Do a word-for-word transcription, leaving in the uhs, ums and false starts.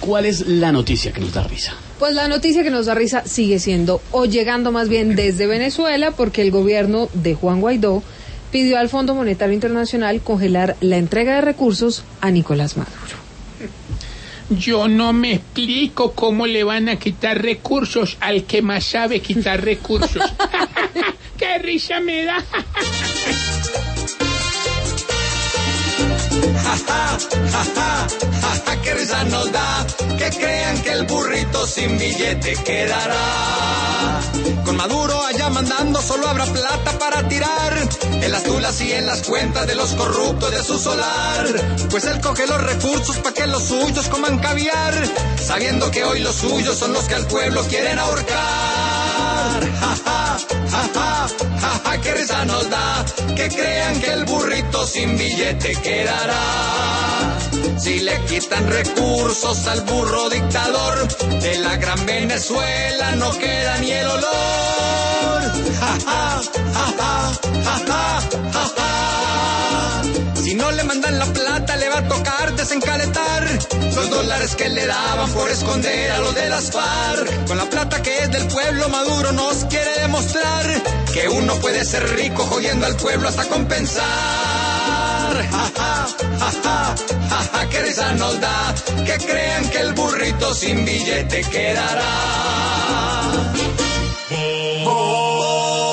¿cuál es la noticia que nos da risa? Pues la noticia que nos da risa sigue siendo, o llegando más bien desde Venezuela, porque el gobierno de Juan Guaidó pidió al Fondo Monetario Internacional congelar la entrega de recursos a Nicolás Maduro. Yo no me explico cómo le van a quitar recursos al que más sabe quitar recursos. ¡Qué risa me da! Ja, ja, ja, ja, ja, ja, qué risa nos da que crean que el burrito sin billete quedará. Con Maduro allá mandando solo habrá plata para tirar en las tulas y en las cuentas de los corruptos de su solar. Pues él coge los recursos pa' que los suyos coman caviar, sabiendo que hoy los suyos son los que al pueblo quieren ahorcar. Ja, ja, ja, ja, ja, ja, qué risa nos da que crean que el burrito sin billete quedará. Si le quitan recursos al burro dictador, de la gran Venezuela no queda ni el olor. Ja, ja, ja, ja, ja, ja, ja, ja. Si no le mandan la plata, le va a tocar desencaletar los dólares que le daban por esconder a los de las FARC. Con la plata que es del pueblo, Maduro nos quiere demostrar que uno puede ser rico jodiendo al pueblo hasta compensar. Ja, ja, ja, ja, ja, ja, qué risa nos da que crean que el burrito sin billete quedará.